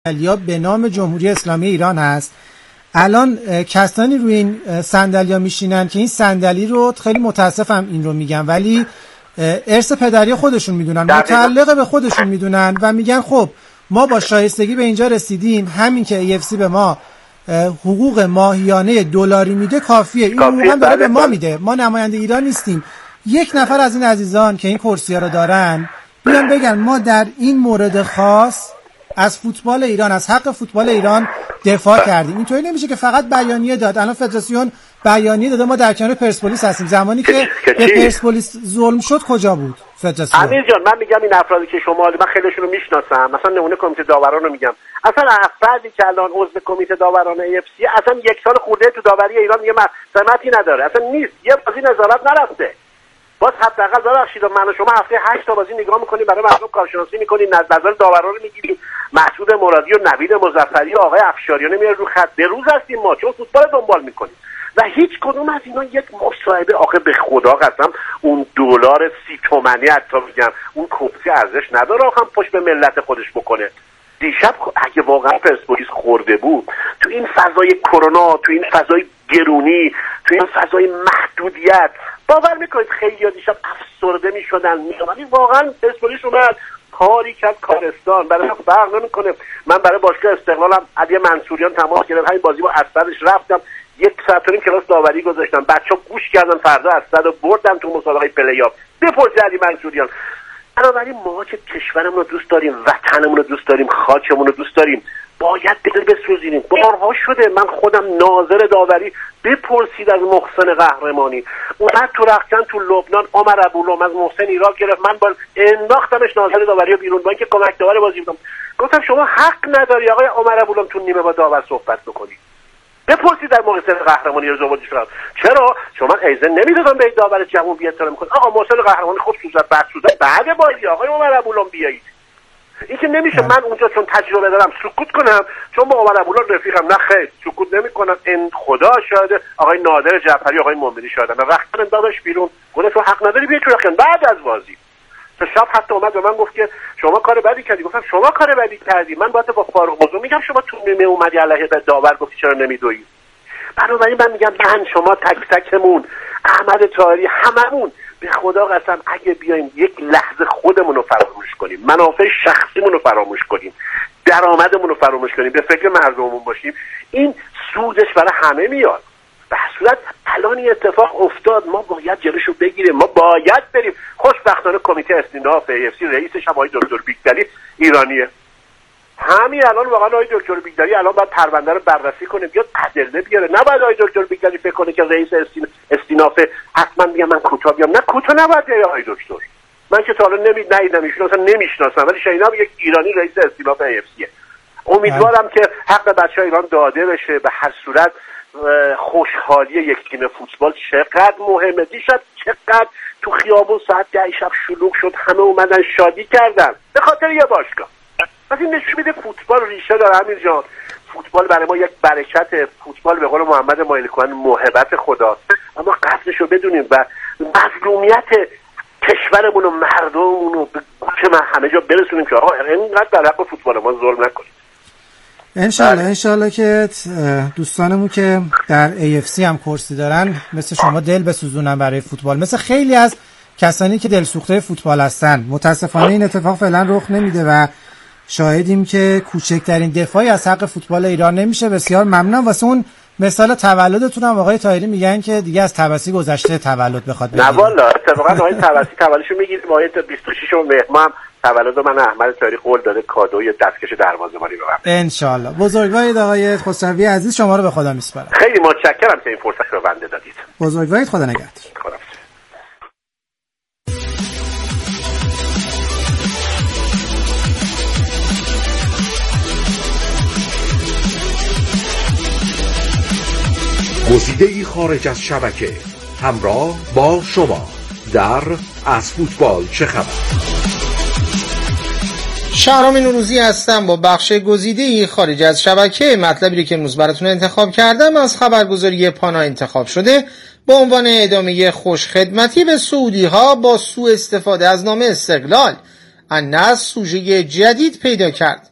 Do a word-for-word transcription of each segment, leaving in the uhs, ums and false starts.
صندلی‌ها به نام جمهوری اسلامی ایران هست. الان کسانی روی این صندلی‌ها میشینن که این صندلی رو، خیلی متاسفم این رو میگم، ولی ارث پدری خودشون میدونن، متعلق به خودشون میدونن و میگن خب ما با شایستگی به اینجا رسیدیم، همین که ای اف سی به ما حقوق ماهیانه دلاری میده کافیه، این حقوق هم داره به ما میده، ما نماینده ایران نیستیم. یک نفر از این عزیزان که این کرسی‌ها رو دارن بیان بگن ما در این مورد خاص از فوتبال ایران، از حق فوتبال ایران دفاع کردیم. اینطوری نمیشه که فقط بیانیه داد. الان فدراسیون بیانیه داده ما در کنار پرسپولیس هستیم. زمانی که به پرسپولیس ظلم شد کجا بود فدراسیون؟ امیر جان، من میگم این افرادی که شما، من خیلیشون رو میشناسم، مثلا نمونه کمیته داوران رو میگم، اصلا افرادی که الان عضو کمیته داوران ای اف سی اصلا یک سال خورده تو داوری ایران یه سمتی نداره، اصلا نیست، یه بازی نظارت نرفته. باز حداقل ببخشید من و شما هفته هشت تا بازی نگاه میکنیم، برای مردم کارشناسی میکنیم، نظر داوران رو میگیریم، مسعود مرادی و نوید مظفری و آقای افشاریان میاره رو خط، به روز هستیم ما چون فوتبال دنبال میکنیم و هیچ کدوم از اینا یک مصاحبه، آخه به خدا قسم اون دلار سی تومانی حتی میگم اون کپسی ارزش نداره آخه پشت به ملت خودش بکنه. دیشب اگه واقعا پرسپولیس خورده بود تو این فضای کرونا، تو این فضای گرونی، تو این فضای محدودیت، باور میکنید خیلی ها دیشب افسرده میشدن میامدن. واقعا پرسپولیس اومد کاری کرد کارستان، برای من فرق نمیکنه. من برای باشگاه استقلالم علی منصوریان تماس گرفت، همین بازی با اسدش رفتم یک ساعت و نیم کلاس داوری گذاشتم، بچه‌ها گوش کردن، فردا اسد رو بردم تو مسابقه پلی آف. بپرسید علی منصوریان. بنابراین ما که کشورمون رو دوست داریم، وطنمون رو دوست داریم، خاکمون رو دوست داریم، باید دل بسوزیم. بارها شده من خودم ناظر داوری بپرسید از محسن قهرمانی، اومد تو رختکن تو لبنان، عمر ابوالعلا از محسن ایراد گرفت، من با انداختمش ناظر داوری بیرون، با اینکه کمک داور بازی بودم. گفتم شما حق نداری آقای عمر ابوالعلا تو نیمه با داور صحبت بکنی. بپرسید در محسن قهرمانی رو زوبادی شد. چرا؟ چون من ایزن نمیدادم به داور جوون بی احترام کنه. آقا محسن قهرمانی خوب سوزد بعد سوزد بعد بازی آقای عمر ابوالعلا بیایید. این که نمیشه من اونجا چون تجربه دارم سکوت کنم، چون با عمر ابوالعلا رفیقم، نه خیر سکوت نمیکنم. این خدا شاهده، آقای نادر جعفری، آقای مومنی شاهدن. رفتن انداختش بیرون، گفت تو حق نداری بیای تو رختکن. بعد از بازی تا شب حتی اومد به من گفت که شما کار بدی کردی. گفتم شما کار بدی کردی، من باید با فاروق بزرگ میگم شما تو نیمه اومدی علیه داور گفتی چرا نمیدوی. بنابراین من میگم من شما تک تکمون، احمد طاهری، هممون به خدا قسم اگه بیایم یک لحظه خودمون رو فراموش کنیم، منافع شخصیمون رو فراموش کنیم، درآمدمون رو فراموش کنیم، به فکر مردممون باشیم، این سودش برای همه میاد. به صورت الان این اتفاق افتاد، ما باید جلوشو بگیریم، ما باید بریم. خوشبختانه کمیته استیناف ای اف سی رئیسش هم آقای دکتر بیگدری ایرانیه. همین الان واقعا آقای دکتر بیگدری الان باید پرونده رو بررسی کنه، بیاد ادله بیاره. نباید آقای دکتر بیگدری فکر کنه که رئیس استین... استیناف حتما میگم من کوتاه بیام. نه کوتاه نباید بیاد آقای دکتر. من که تا حالا نمی ندیدم ایشون، اصلا نمیشناسم، ولی شنیدم یک ایرانی رئیس استیناف ای اف سی. امیدوارم که حق بچه‌ها ایران داده بشه. به هر صورت خوشحالی یک تیم فوتبال چقدر مهمه. دیشب چقدر تو خیابون ساعت ده شب شلوغ شد، همه اومدن شادی کردن به خاطر یه باشگاه. پس این نشون میده فوتبال ریشه داره. امیر جان، فوتبال برای ما یک برکت، فوتبال به قول محمد مایلکوان موهبت خداست، اما قدرش رو بدونیم و مظلومیت کشورمون و مردممون رو به گوش من همه جا برسونیم که آقا اینقدر در حق فوتبال ما ظلم نکنیم. انشالله انشالله که دوستانمون که در ای اف سی هم کرسی دارن مثل شما دل بسوزونن برای فوتبال، مثل خیلی از کسانی که دلسوخته فوتبال هستن. متاسفانه این اتفاق فعلا رخ نمیده و شاهدیم که کوچکترین دفاعی از حق فوتبال ایران نمیشه. بسیار ممنونم. واسه اون مثال تولدتون هم آقای طاهری میگن که دیگه از تبسی گذشته تولد بخواد بگیره. نه والا اتفاقا آقای تبسی تولدشو میگیره. ما بیست و شش مهر ماه تولد من احمد طاهری قول داده کادوی دستکش دروازه‌بانی رو ببرم ان شاء الله. بزرگوارید آقای خسروی عزیز، شما رو به خدا میسپارم. خیلی متشکرم که این فرصت رو بنده دادید. بزرگوارید، خدا نگهدار. گزیده‌ای خارج از شبکه، همراه با شما در از فوتبال چه خبر. شهرام نوروزی هستم با بخش گزیده‌ای خارج از شبکه. مطلبی که امروز براتون انتخاب کردم از خبرگزاری پانا انتخاب شده با عنوان ادامه خوشخدمتی به سعودی‌ها با سوء استفاده از نام استقلال. النصر سوژه جدید پیدا کرد.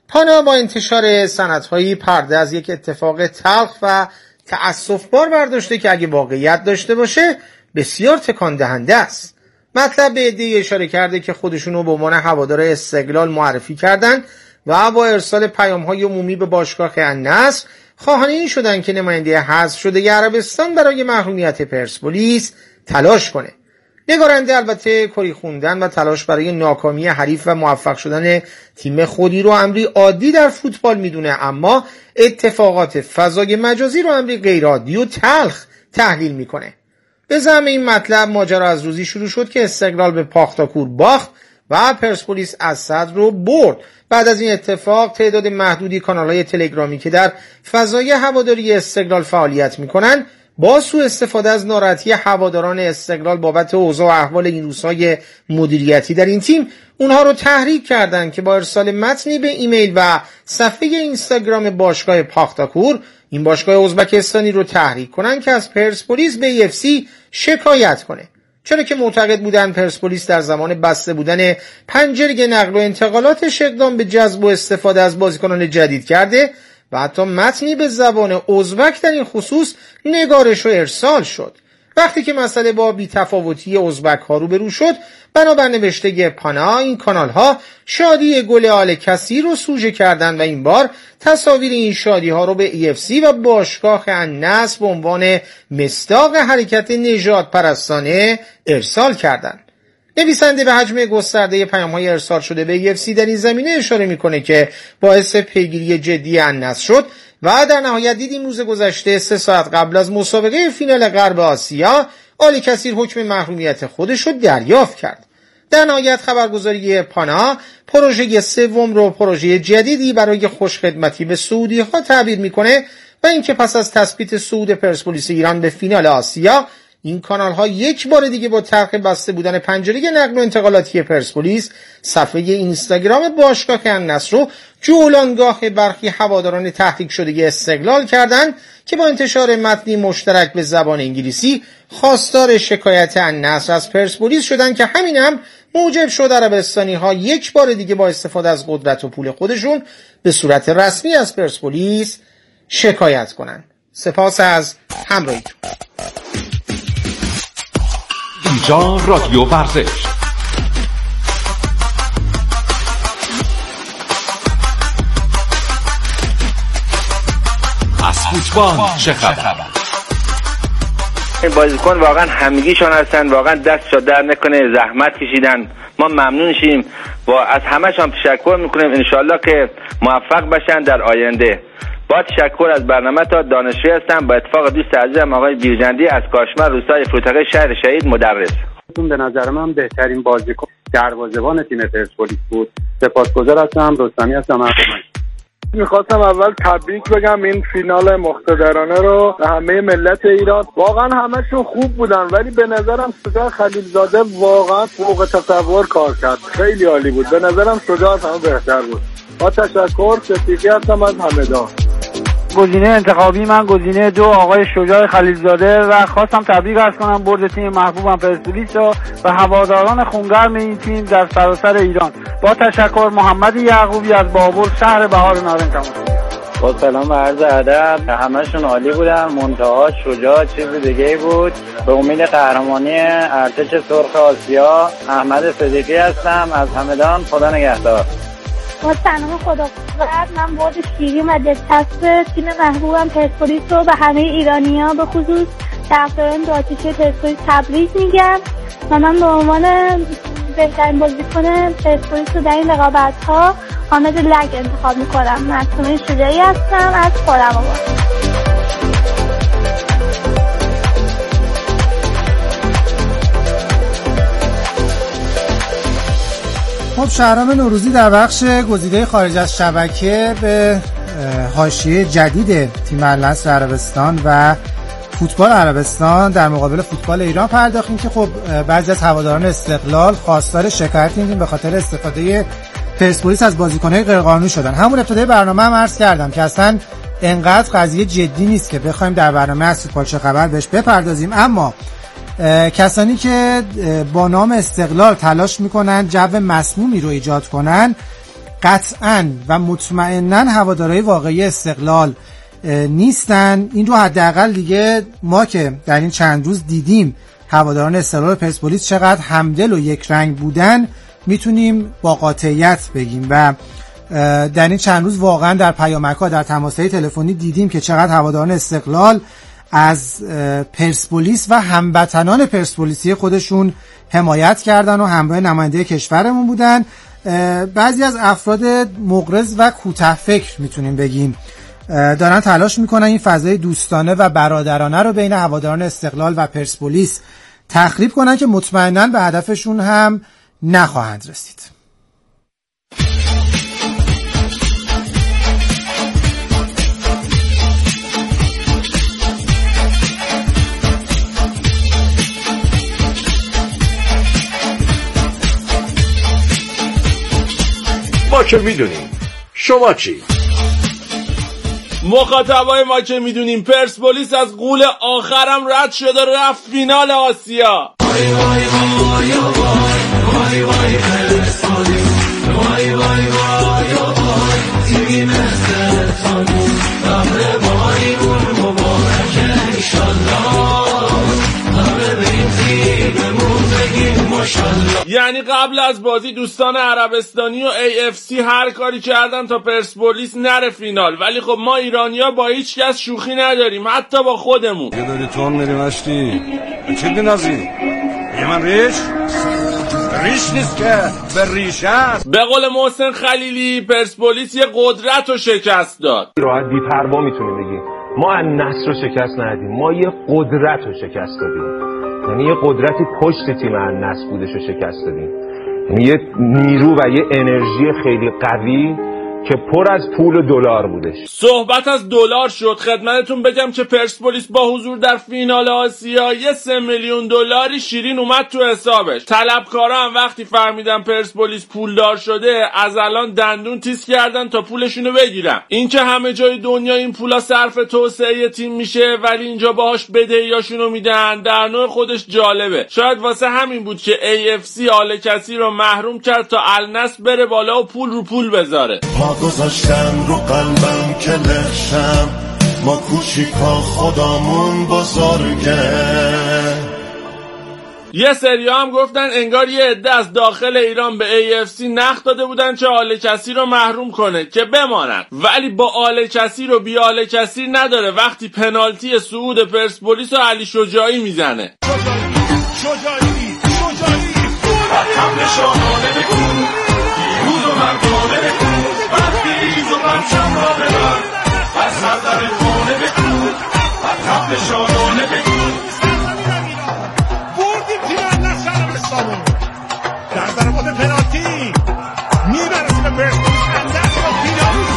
پانا با انتشار سندهایی پرده از یک اتفاق تلخ و تأسف‌بار برداشته که اگه واقعیت داشته باشه بسیار تکان دهنده است. مطلب به عده‌ای اشاره کرده که خودشونو به عنوان هوادار استقلال معرفی کردن و با ارسال پیام‌های عمومی به باشگاه النصر خواهان این شدن که نماینده حذف شده عربستان برای محرومیت پرسپولیس تلاش کنه. نگارنده البته کری خوندن و تلاش برای ناکامی حریف و موفق شدن تیم خودی رو امری عادی در فوتبال میدونه، اما اتفاقات فضای مجازی رو امری غیر عادی و تلخ تحلیل میکنه. به زعم این مطلب ماجرا از روزی شروع شد که استقلال به پاختاکور باخت و پرسپولیس از صدر رو برد. بعد از این اتفاق تعداد محدودی کانال‌های تلگرامی که در فضای هواداری استقلال فعالیت میکنن با سوء استفاده از ناراحتی هواداران استقلال بابت اوضاع و احوال این روزهای مدیریتی در این تیم اونها رو تحریک کردند که با ارسال متنی به ایمیل و صفحه اینستاگرام باشگاه پاختاکور این باشگاه ازبکستانی رو تحریک کنن که از پرسپولیس به ای اف سی شکایت کنه، چرا که معتقد بودن پرسپولیس در زمان بسته بودن پنجره نقل و انتقالاتش اقدام به جذب و استفاده از بازیکنان جدید کرده و حتی متنی به زبان ازبک در این خصوص نگارش و ارسال شد. وقتی که مسئله با بی‌تفاوتی ازبک ها روبرو شد، بنابر نوشته پانا این کانال ها شادی گل آل کثیر رو سوژه کردن و این بار تصاویر این شادی ها رو به ای اف سی و باشگاه النصر به عنوان مصداق حرکت نژاد پرستانه ارسال کردند. نویسنده به حجم گسترده پیام‌های ارسال شده به ای اف سی در این زمینه اشاره میکنه که باعث پیگیری جدی النصر شد و در نهایت دیدیم روز گذشته سه ساعت قبل از مسابقه فینال غرب آسیا آل کثیر حکم محرومیت خودش رو دریافت کرد. در نهایت خبرگزاری پانا پروژه سوم رو پروژه جدیدی برای خوشخدمتی به سعودی ها تعبیر میکنه و اینکه پس از تثبیت صعود پرسپولیس ایران به فینال آسیا این کانال ها یک بار دیگه با طرح بسته بودن پنجره نقل و انتقالاتی پرسپولیس صفحه اینستاگرام باشگاه النصر رو جولانگاه برخی هواداران تحریک شده استقلال کردند که با انتشار متنی مشترک به زبان انگلیسی خواستار شکایت النصر از پرسپولیس شدند که همین هم موجب شد عربستانی ها یک بار دیگه با استفاده از قدرت و پول خودشون به صورت رسمی از پرسپولیس شکایت کنند. سپاس از همراهیتون. اینجا رادیو ورزش. از فوتبال چه خبر؟ این بازیکن واقعا همگیشون هستن، واقعا دستشو در نکنه، زحمت کشیدن، ما ممنون شیم و از همه‌شون تشکر میکنیم. انشالله که موفق بشن در آینده. با تشکر از برنامه تا دانشجوی هستم با اتفاق دوست عزیزم آقای بیرجندی از کاشمر روستای فروتقه شهر شهید مدرس. به نظر من بهترین بازیکن دروازه‌بان تیم پرسپولیس بود. سپاسگزار هستم. رستمی هستم. میخواستم اول تبریک بگم این فینال مقتدرانه رو به همه ملت ایران. واقعا همشون خوب بودن ولی به نظرم شجاع خلیلزاده واقعا فوق تصور کار کرد، خیلی عالی بود. به نظرم شجاع از همه بهتر بود. با تشکر. شفیقی هستم از همدان. گزینه انتخابی من گزینه دو آقای شجاع خلیلزاده و خواستم تبریک عرض کنم برد تیم محبوبم پرسپولیس رو و هواداران خونگرم این تیم در سراسر ایران. با تشکر. محمد یعقوبی از بابل شهر بهار نارنج. با سلام و عرض ادب. همشون عالی بودن، منتها شجاع چیز دیگه بود. به امید قهرمانی ارتش سرخ آسیا. احمد صدیقی هستم از همدان. خدا نگهدار. با سلام خدا قدر من برد شیرین و دلچسب تیم محبوبم پرسپولیس رو به همه ایرانی‌ها به خصوص طرفداران دو آتیشه پرسپولیس تبریک میگم و من به عنوان بهترین بازیکن پرسپولیس رو در این رقابت‌ها حامد لگ انتخاب میکنم. معصومه شجاعی هستم از خرم‌آباد. خب شهرام نوروزی در بخش گزیده خارج از شبکه به حاشیه جدید تیم النصر عربستان و فوتبال عربستان در مقابل فوتبال ایران پرداختیم که خب بعضی از هواداران استقلال خواستار شکایت این تیم به خاطر استفاده پرسپولیس از بازیکن‌های غیرقانونی شدن. همون ابتدای برنامه هم عرض کردم که اصلا انقدر قضیه جدی نیست که بخوایم در برنامه از فوتبال چه خبر بهش بپردازیم، اما کسانی که با نام استقلال تلاش میکنن جو مسمومی رو ایجاد کنن قطعاً و مطمئناً هوادارهای واقعی استقلال نیستن. این رو حداقل دیگه ما که در این چند روز دیدیم هواداران استقلال و پرسپولیس چقدر همدل و یک رنگ بودن میتونیم با قاطعیت بگیم و در این چند روز واقعا در پیامک‌ها در تماس‌های تلفنی دیدیم که چقدر هواداران استقلال از پرسپولیس و هموطنان پرسپولیسی خودشون حمایت کردن و همراه نماینده کشورمون بودن. بعضی از افراد مغرض و کوته فکر میتونیم بگیم دارن تلاش میکنن این فضای دوستانه و برادرانه رو بین هواداران استقلال و پرسپولیس تخریب کنن که مطمئناً به هدفشون هم نخواهند رسید. ما که میدونیم، شما چی؟ مخاطبای ما که میدونیم پرسپولیس از غول آخرم رد شده رفت فینال آسیا. وای وای وای وای وای وای پرسپولیس وای وای وای وای تیم استقلال قبل وای اون مبارکه انشالله قبل به این تیممون بگیم ماشالله. یعنی قبل از بازی دوستان عربستانی و ای اف سی هر کاری کردن تا پرسپولیس نره فینال، ولی خب ما ایرانیا با هیچ کس شوخی نداریم، حتی با خودمون. یه داری تون میری مشتی چه بینازی؟ یه من ریش؟ ریش نیست که به ریش هست. به قول محسن خلیلی پرسپولیس یه قدرت رو شکست داد. راحت بی پروا میتونیم بگیم ما النصر رو شکست ندادیم، ما یه قدرت رو شکست دادیم. یعنی یه قدرتی پشت تیم النصر بودش رو شکست دادیم، یعنی یه نیرو و یه انرژی خیلی قوی که پر از پول و دلار بودش. صحبت از دلار شد، خدمتتون بگم که پرسپولیس با حضور در فینال آسیا یه سه میلیون دلاری شیرین اومد تو حسابش. طلبکارا هم وقتی فهمیدن پرسپولیس پولدار شده از الان دندون تیز کردن تا پولشونو بگیرن. این که همه جای دنیا این پولا صرف توسعه تیم میشه ولی اینجا باهاش بدهیاشونو میدن در نوع خودش جالبه. شاید واسه همین بود که ای اف سی آل کسی رو محروم کرد تا النصر بره بالا و پول رو پول بذاره. گذاشتن رو قلبم که لخشم ما کوچیکا خدامون بزرگه. یه سری هم گفتن انگار یه عده از داخل ایران به ای اف سی نقد داده بودن چه آل کسی رو محروم کنه که بمانن، ولی با آل کسی رو بی آل کسی نداره وقتی پنالتی صعود پرسپولیس رو علی شجاعی میزنه. شجاعی شجاعی حمله شاهانه بکن روز و مردانه بکن برخیز و پرچم را ببر از سردر خانه بکن و حمله شاهانه بکن. بردیم تیم النصر عربستانو در ضربات پنالتی میبرسیم به پرسپولیس النصر و فینال.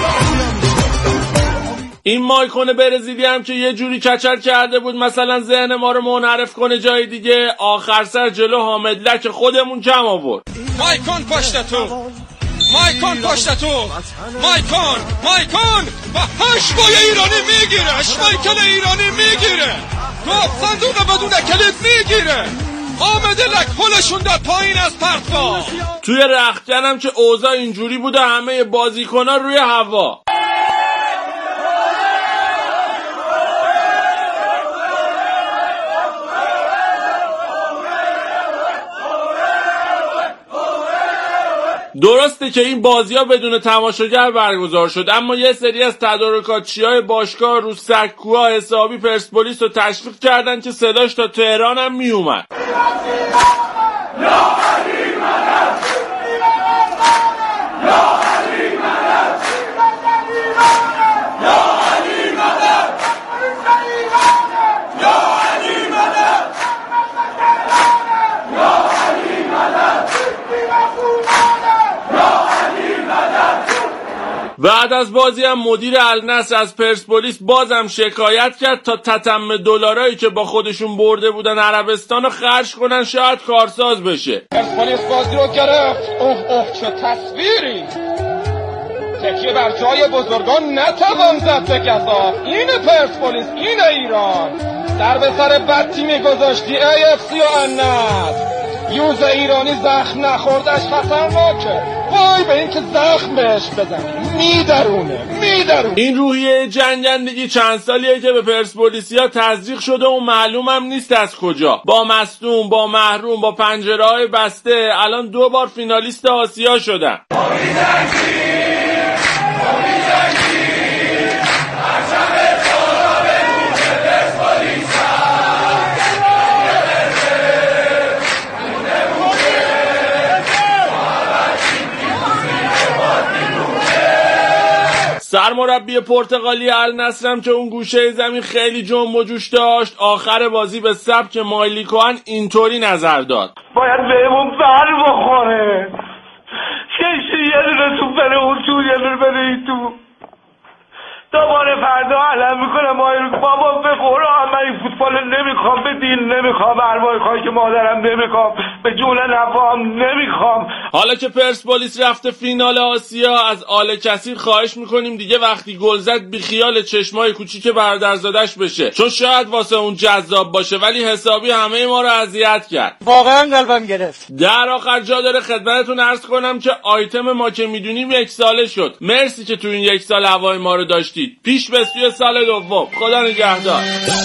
این مایکون برزیلی هم که یه جوری کچل کرده بود مثلا ذهن ما رو منحرف کنه جای دیگه، آخر سر جلو حامد لک خودمون کم آورد. مایکون پشت تو مایکون پشت تو مایکون مایکون و هشمای ایرانی میگیره، هشمایکل ایرانی میگیره تو صندوق بدون کلید میگیره. حامد لک پلشون داد پایین از پرتگاه. توی رختکن هم که اوضاع اینجوری بوده همه بازیکن‌ها روی هوا. درسته که این بازی‌ها بدون تماشاگر برگزار شد، اما یه سری از تدارکاتچی‌های باشگاه رو سکوها حسابی پرسپولیس رو تشویق کردن که صداش تا تهران هم می اومد. بعد از بازی هم مدیر النصر از پرسپولیس بازم شکایت کرد تا تتمه دلارایی که با خودشون برده بودن عربستان رو خرج کنن شاید کارساز بشه. پرسپولیس بازی رو گرفت. اوه اوه چه تصویری. تکیه بر جای بزرگان نتوان زد به گزاف. اینه پرسپولیس، اینه ایران. در به سر بد تیمی گذاشتی ای اف سی و النصر. یوز ایرانی زخم نخوردش خطرناکه. وای به این که زخم بهش بزنیم، میدرونه میدرونه. این روحیه جنگندگی چند سالیه که به پرسپولیسیا تزریق شده و معلومم نیست از کجا. با مصدوم، با محروم، با پنجره‌های بسته الان دو بار فینالیست آسیا شدن. سرمربی پرتغالی النصرم که اون گوشه زمین خیلی جنب و جوش داشت، آخر بازی به سبک مایلی کوهن اینطوری نظر داد: باید بهمون بر بخوره، کشی یه دونه تو بره اون تو، یه دونه بره این تو، دوباره فردا علم میکنم بابا به قرآن من این فوتبال نمیخوام، به دین نمیخوام، به ارواح خاک مادرم نمیخوام، به جون نفام نمیخوام. حالا که پرسپولیس رفته فینال آسیا، از آل کثیر خواهش میکنیم دیگه وقتی گل زد بی خیال چشمای کوچیک برادرزادش بشه، چون شاید واسه اون جذاب باشه ولی حسابی همه ما رو اذیت کرد. واقعا قلبم گرفت. در آخر جا داره خدمتتون عرض کنم که آیتم ما که میدونیم یک ساله شد. مرسی که تو این یک سال هوای ما رو داشتید. پیش به سوی سال دوم. خدا نگهدار.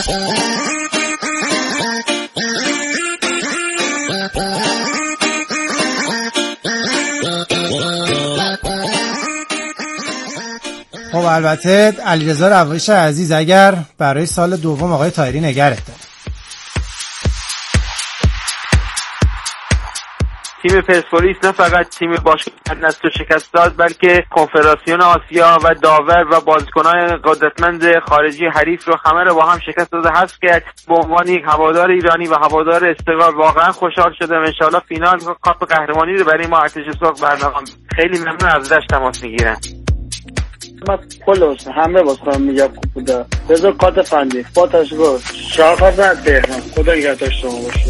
خب البته علیرضا روایش عزیز اگر برای سال دوم آقای طاهری نگرت داره. تیم پرسپولیس نه فقط تیم باشگاه النصر رو شکست داد، بلکه کنفدراسیون آسیا و داور و بازیکنان قدرتمند خارجی حریف رو همه رو با هم شکست داده حذف کرد. به عنوان یک هوادار ایرانی و هوادار استقلال واقعا خوشحال شدم. ان شاءالله فینال کاپ قهرمانی رو برای ما ارتش سرخ برنامه. خیلی ممنون از داشت تماس میگیرن. من کل همه واسه میگم خوب بوده. بذار کات فنی با تشکر شاخه زد تهران. خدا نگهدار شما باشه.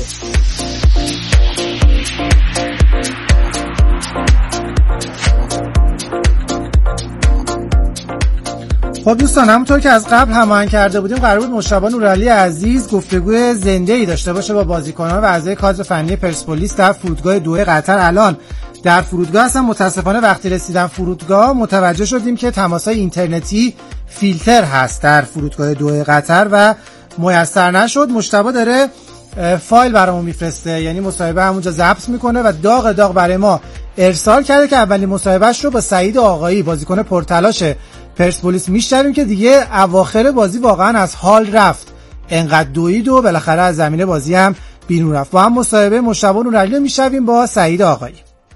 خب دوستان، همونطور که از قبل هماهنگ کرده بودیم قرار بود مجتبی نورعلی عزیز گفتگوی زنده‌ای داشته باشه با بازیکنان و اعضای کادر فنی پرسپولیس در فرودگاه دوحه قطر. الان در فرودگاه هستم. متاسفانه وقتی رسیدم فرودگاه متوجه شدیم که تماس‌های اینترنتی فیلتر هست در فرودگاه دوحه قطر و میسر نشد. مجتبی داره فایل برامون میفرسته، یعنی مصاحبه همونجا ضبط میکنه و داغ داغ برای ما ارسال کرده که اولین مصاحبهش رو با سعید آقایی بازیکن پرتلاش پرسپولیس میشنویم که دیگه اواخر بازی واقعا از حال رفت، انقدر دوید و بالاخره از زمین بازی هم بیرون رفت. با هم مصاحبه مجتبی نورعلی میشنویم با سعید آقایی.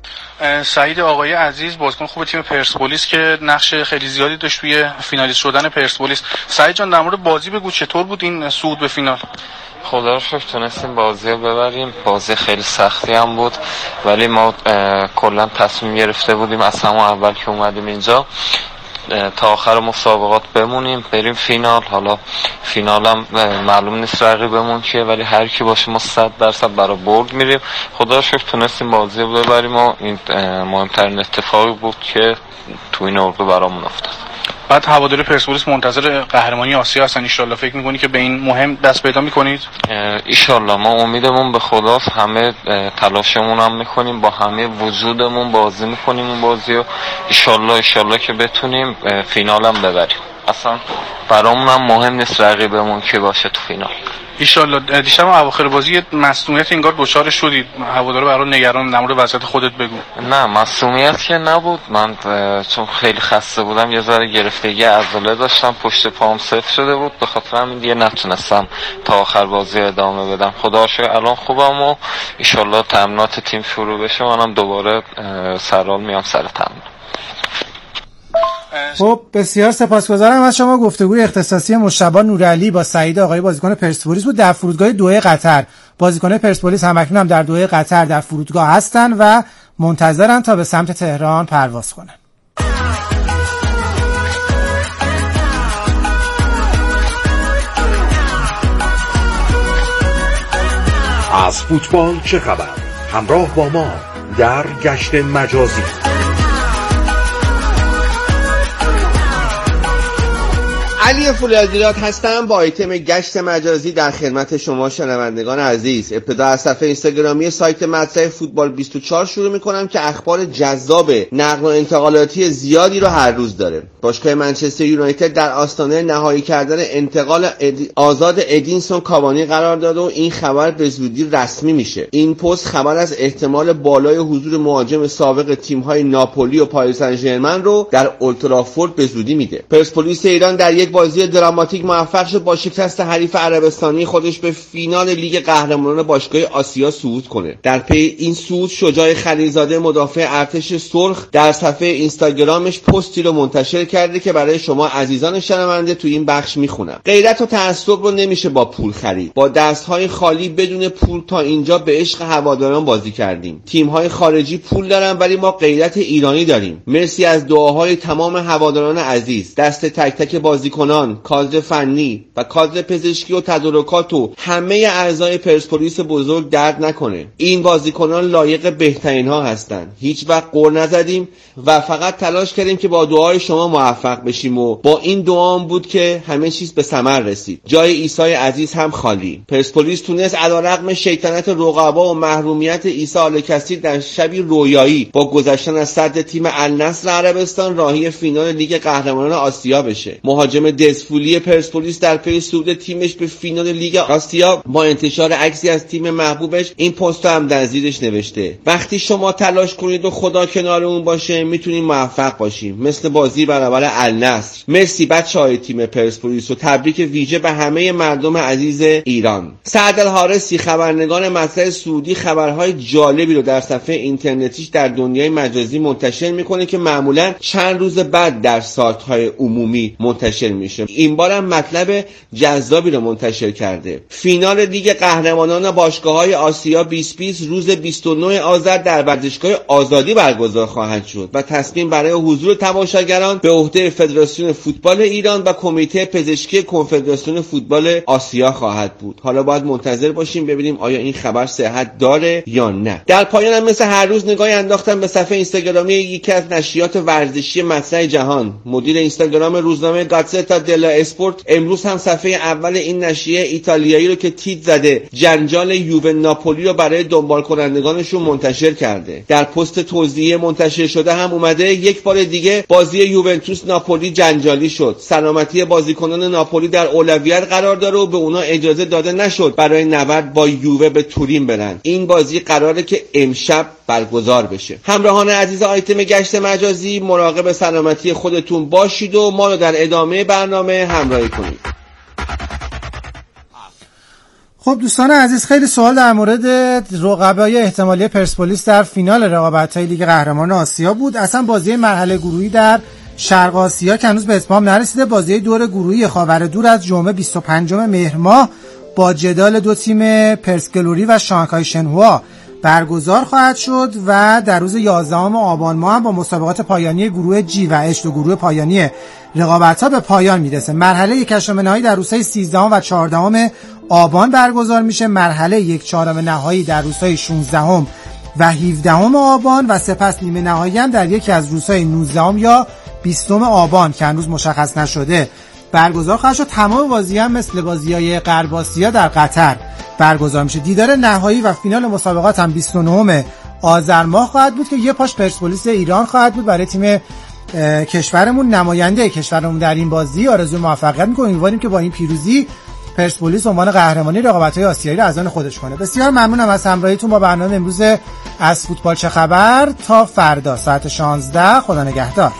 سعید آقایی عزیز، بازیکن خوب تیم پرسپولیس که نقش خیلی زیادی داشت توی فینالیست شدن پرسپولیس. سعید جان، در مورد بازی بگو، چطور بود این صعود به فینال؟ خدا رو شکر تونستیم بازی رو ببریم. بازی خیلی سختی هم بود ولی ما کلا تصمیم گرفته بودیم از همون اول که اومدیم اینجا تا آخر مسابقات بمونیم، بریم فینال. حالا فینال هم معلوم نیست رقیبمون کیه ولی هر کی باشه ما صد درصد برای برد میریم. خدا رو شکر تونستیم بازی رو ببریم و این مهمترین اتفاقی بود که تو این اردو برامون افتاد. بعد هواداری پرسپولیس منتظر قهرمانی آسیا هستن. ان شاءالله فکر می‌کنی که به این مهم دست پیدا می‌کنید؟ ان شاءالله ما امیدمون به خداست. همه تلاشمون هم می‌کنیم، با همه وجودمون بازی می‌کنیم اون بازی رو. ان شاءالله ان شاءالله که بتونیم فینال هم ببریم. اصلا برامون هم مهم نیست رقیبمون کی باشه تو فینال. ان شاءالله. دیشب اواخر بازی مصونیت انگار دچار شدید، هوادارا برای نگران در مورد وضعیت خودت بگو. نه مصونیت که نبود، من چون خیلی خسته بودم یه ذره گرفتگی عضله داشتم، پشت پام سفت شده بود، به خاطر همین دیگه نتونستم تا آخر بازی ادامه بدم. خدا شکر الان خوبم و ان شاءالله تمرینات تیم شروع بشه منم دوباره سرحال میام سر تمرین. خب بسیار سپاسگزارم از شما. گفتگوی اختصاصی مجتبی نورعلی با سعید آقایی بازیکن پرسپولیس بود در فرودگاه دوحه قطر. بازیکن پرسپولیس همکنون هم در دوحه قطر در فرودگاه هستن و منتظرن تا به سمت تهران پرواز کنن. از فوتبال چه خبر؟ همراه با ما در گشت مجازی. علی فولادیات هستم با آیتم گشت مجازی در خدمت شما شنوندگان عزیز. ابتدا از صفحه اینستاگرامی سایت مطرح فوتبال بیست و چهار شروع میکنم که اخبار جذاب نقل و انتقالاتی زیادی رو هر روز داره. باشگاه منچستر یونایتد در آستانه نهایی کردن انتقال ادی... آزاد ادینسون کاوانی قرار داده و این خبر به زودی رسمی میشه. این پست خبر از احتمال بالای حضور مهاجم سابق تیم‌های ناپولی و پاریس سن ژرمن رو در اولترافورد به زودی میده. پرسپولیس ایران در یک بازی دراماتیک موفق شد با شکست حریف عربستانی خودش به فینال لیگ قهرمانان باشگاه آسیا صعود کنه. در پی این صعود شجاع خلیلزاده مدافع ارتش سرخ در صفحه اینستاگرامش پستی رو منتشر کرده که برای شما عزیزان شنونده تو این بخش میخونم. غیرت و تعصب رو نمیشه با پول خرید. با دستهای خالی بدون پول تا اینجا به عشق هواداران بازی کردیم. تیم‌های خارجی پول دارن ولی ما غیرت ایرانی داریم. مرسی از دعاهای تمام هواداران عزیز. دست تک تک بازیکنان، کادر فنی و کادر پزشکی و تدارکات و همه اعضای پرسپولیس بزرگ درد نکنه. این بازیکنان لایق بهترین ها هستند. هیچ وقت غر نزدیم و فقط تلاش کردیم که با دعای شما موفق بشیم و با این دعام بود که همه چیز به ثمر رسید. جای عیسی عزیز هم خالی. پرسپولیس تونست علیرغم شیطنت رقبا و محرومیت عیسی آل‌کثیر در شبی رویایی با گذشتن از صدر تیم النصر عربستان راهی فینال لیگ قهرمانان آسیا بشه. مهاجم دزفولی پرسپولیس در پی صعود تیمش به فینال لیگ آسیا با انتشار عکسی از تیم محبوبش این پست هم در زیرش نوشته: وقتی شما تلاش کنید و خدا کنارمون باشه میتونیم موفق باشیم، مثل بازی برابر النصر. مرسی بچهای تیم پرسپولیس و تبریک ویژه به همه مردم عزیز ایران. سعد الحارثی خبرنگار مطرح سعودی خبرهای جالبی رو در صفحه اینترنتیش در دنیای مجازی منتشر میکنه که معمولا چند روز بعد در سایت‌های عمومی منتشر میشه. این بار هم مطلب جذابی رو منتشر کرده. فینال لیگ قهرمانان باشگاه‌های آسیا بیست بیست روز بیست و نه آذر در ورزشگاه آزادی برگزار خواهد شد و تصمیم برای حضور تماشاگران به عهده فدراسیون فوتبال ایران و کمیته پزشکی کنفدراسیون فوتبال آسیا خواهد بود. حالا باید منتظر باشیم ببینیم آیا این خبر صحت داره یا نه. در پایان هم مثل هر روز نگاهی انداختم به صفحه اینستاگرامی یکی از نشریات ورزشی مطرح جهان. مدیر اینستاگرام روزنامه گاتزتا دلا اسپورت امروز هم صفحه اول این نشریه ایتالیایی رو که تیتر زده جنجال یووه ناپولی رو برای دنبال کنندگانشون منتشر کرده. در پست توضیحی منتشر شده هم اومده یک بار دیگه بازی یوونتوس ناپولی جنجالی شد. سلامتی بازیکنان ناپولی در اولویت قرار داره و به اونا اجازه داده نشد برای نبرد با یووه به تورین برن. این بازی قراره که امشب برگزار بشه. همراهان عزیز آیتم گشت مجازی مراقب سلامتی خودتون باشید و ما رو در ادامه برنامه همراهی کنید. خب دوستان عزیز، خیلی سوال در مورد رقبای احتمالی پرسپولیس در فینال رقابت‌های لیگ قهرمانان آسیا بود. اصلا بازی مرحله گروهی در شرق آسیا که هنوز به اتمام نرسیده. بازی دور گروهی خاور دور از جمعه بیست و پنجم مهر ماه با جدال دو تیم پرسگلوری و شانگهای شنهوا برگزار خواهد شد و در روز یازدهم آبان ماه هم با مسابقات پایانی گروه جی و اچ و گروه پایانی رقابت‌ها به پایان میرسه. مرحله یک هشتم نهایی در روزهای سیزدهم و چهاردهم آبان برگزار میشه. مرحله یک چهارم نهایی در روزهای شانزدهم و هفدهم آبان و سپس نیمه نهایی هم در یکی از روزهای نوزدهم یا بیستم آبان که هنوز مشخص نشده برگزار خواهد شد. تمام بازی هم مثل بازی‌های غرب آسیا در قطر برگزار میشه. دیدار نهایی و فینال مسابقات هم بیست و نهم آذر ماه خواهد بود که یه پاش پرسپولیس ایران خواهد بود. برای تیم کشورمون، نماینده کشورمون در این بازی آرزوی موفقیت می‌کنیم. امیدواریم که با این پیروزی پرسپولیس عنوان قهرمانی رقابت‌های آسیایی را از آن خودش کنه. بسیار ممنونم از همراهیتون با برنامه امروز از فوتبال چه خبر. تا فردا ساعت شانزده، خدا نگهدار.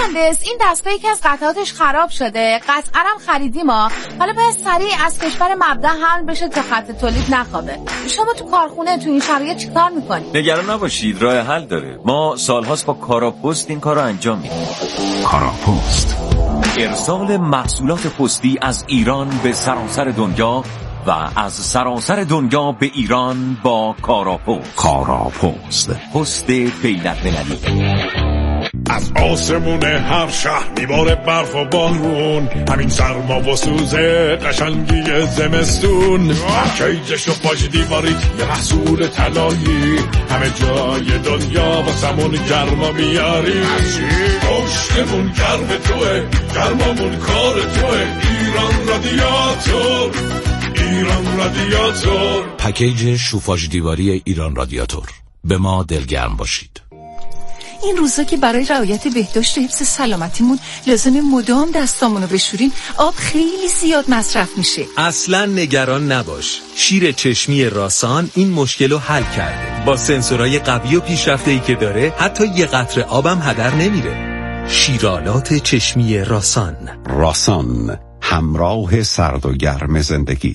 مهندس این دستگاه یکی از قطعاتش خراب شده، قطعا هم خریدیم ما. حالا باید سریع از کشور مبدا حمل بشه تا خط تولید نخوابه. شما تو کارخونه تو این شرایط چیکار میکنید؟ نگران نباشید، راه حل داره. ما سالهاست با کاراپست این کارو انجام میدیم. کاراپست، ارسال محصولات پستی از ایران به سراسر دنیا و از سراسر دنیا به ایران با کاراپست. کاراپست، پست بین‌المللی. از آسمون هر شهر میباره برف و بارون، همین سرما و سوزه قشنگی زمستون. کیجش و پاش دیواریت یه محصول طلایی، همه جای دنیا واسمون گرما میاری. پشتمون گرم توه، گرمامون کار توه. ایران رادیاتور، ایران رادیاتور. پکیج شوفاژ دیواری ایران رادیاتور. به ما دلگرم باشید. این روزا که برای رعایت بهداشت و حفظ سلامتیمون لازم مدام دستامونو بشوریم، آب خیلی زیاد مصرف میشه. اصلا نگران نباش، شیر چشمی راسان این مشکل رو حل کرده. با سنسورهای قوی و پیشرفته‌ای که داره حتی یه قطره آبم هدر نمیره. شیرالات چشمی راسان. راسان، همراه سرد و گرم زندگی.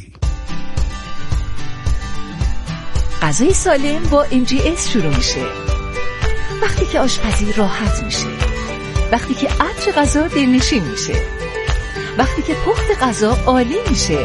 غذای سالم با ام جی اس شروع میشه. وقتی که آشپزی راحت میشه، وقتی که عطر غذا دلنشین میشه، وقتی که پخت غذا عالی میشه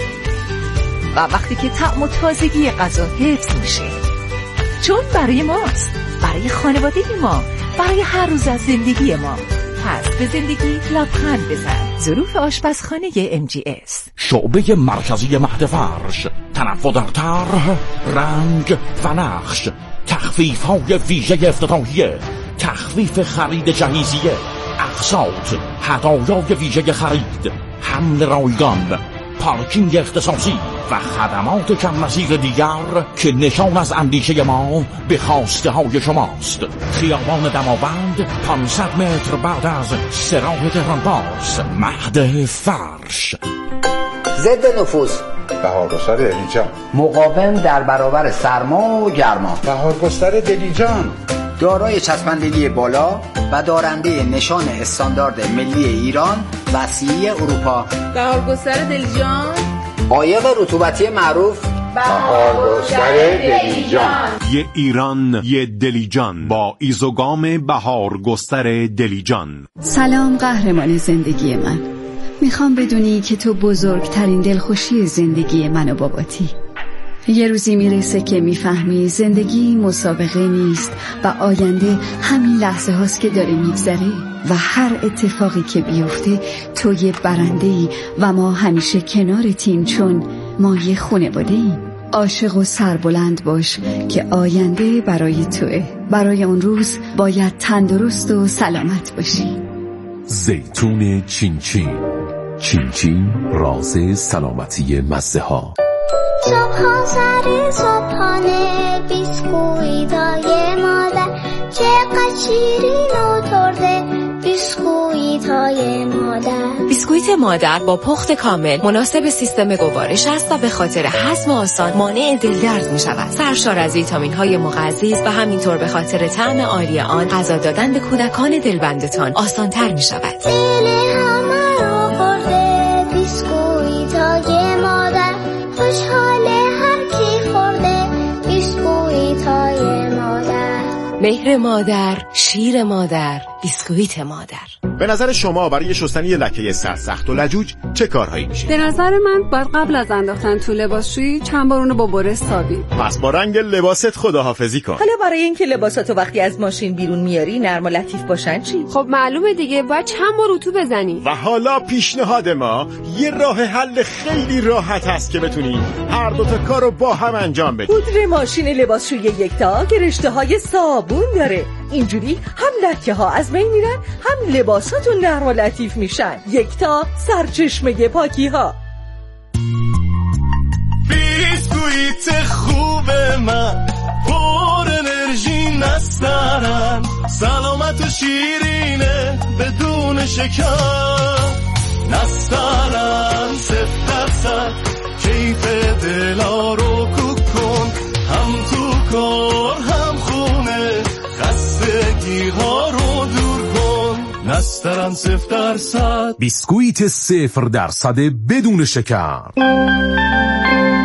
و وقتی که طعم و تازگی غذا حفظ میشه. چون برای ماست، برای خانواده ما، برای هر روز از زندگی ما. پس به زندگی لبخند بزن. ظروف آشپزخانه ام جی اس. شعبه مرکزی مهد فرش، تنوع در طرح، رنگ و نقش، تخفیف های ویژه افتتاحیه، تخفیف خرید جهیزیه، اقساط، هدایای ویژه خرید، حمل رایگان، پارکینگ اختصاصی و خدمات کم نظیر دیگر که نشان از اندیشه ما به خواسته های شماست. خیابان دماوند، پانصد متر بعد از سراح تهران باز، مهد فرش. ضد نفوذ، بهارگستر دلیجان، مقاوم در برابر سرما و گرما، بهارگستر دلیجان، دارای چسبندگی بالا و دارنده نشان استاندارد ملی ایران و سی اروپا. بهارگستر دلیجان، عایق رطوبتی معروف بهارگستر دلیجان. یه ایران یه دلیجان با ایزوگام بهارگستر دلیجان. سلام قهرمان زندگی من، میخوام بدونی که تو بزرگترین دلخوشی زندگی من و باباتی. یه روزی میرسه که میفهمی زندگی مسابقه نیست و آینده همین لحظه هاست که داره میگذره و هر اتفاقی که بیفته تو یه برنده‌ای و ما همیشه کنارتیم، چون ما یه خانواده‌ایم. عاشق و سربلند باش که آینده برای توئه. برای اون روز باید تندرست و سلامت باشی. زیتون چین چین، چین چین راز سلامتی مزه ها. صبح سر صبحانه بیسکویتای مادر چقدر شیرین و ترده. بیسکویتای مادر. بیسکویت مادر با پخت کامل مناسب سیستم گوارش است و به خاطر هضم آسان مانع دلدرد می شود. سرشار از ویتامین های مغذی و همینطور به خاطر طعم عالی آن غذا دادن به کودکان دلبندتان آسان تر می شود. دل همه رو برده بیسکویتای مادر. خوشحال هر کی خورده بیسکویتای مادر. مهر مادر، شیر مادر، بیسکویت مادر. به نظر شما برای شستن یه لکه سرسخت و لجوج چه کارهایی میشه؟ به نظر من باید قبل از انداختن تو لباسشویی چند بار اونو با برس تابید. پس با رنگ لباست خداحافظی کن. حالا برای اینکه لباساتو وقتی از ماشین بیرون میاری نرم و لطیف باشن چی؟ خب معلومه دیگه، باید چند بار اتو بزنی. و حالا پیشنهاد ما یه راه حل خیلی راحت هست که بتونی هر دو تا کارو با هم انجام بدی. پودر ماشین لباسشویی یکتا که رشته‌های صابون داره. اینجوری هم لکه ها از بین میرن، هم لباساتون نرم و لطیف میشن. یکتا، سرچشمه پاکی ها. بیسکویت خوب من پر انرژی نسترن، سلامت و شیرینه بدون شکر نسترن. صفر درصد کیف دلا رو کوک کن، هم تو کار هم خونه خستگی ها رو دور کن. نسترن صفر درصد. بیسکویت صفر درصد بدون شکر.